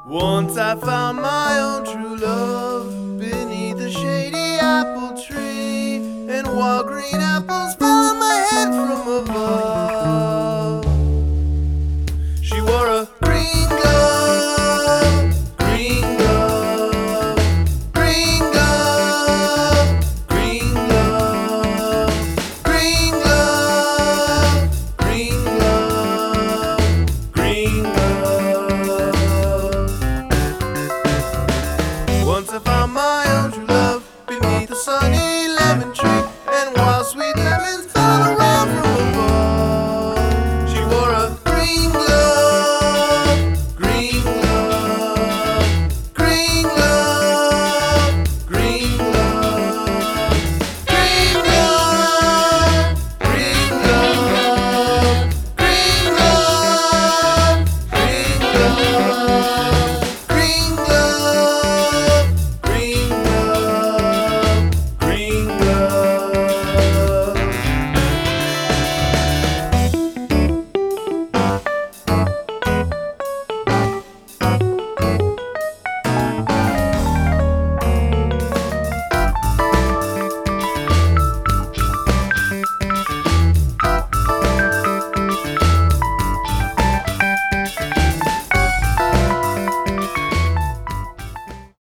Once I found my own true love beneath a shady apple tree, and while green apples